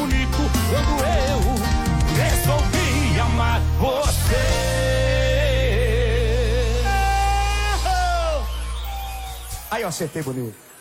bonito quando eu resolvi amar você. Aí eu acertei bonito.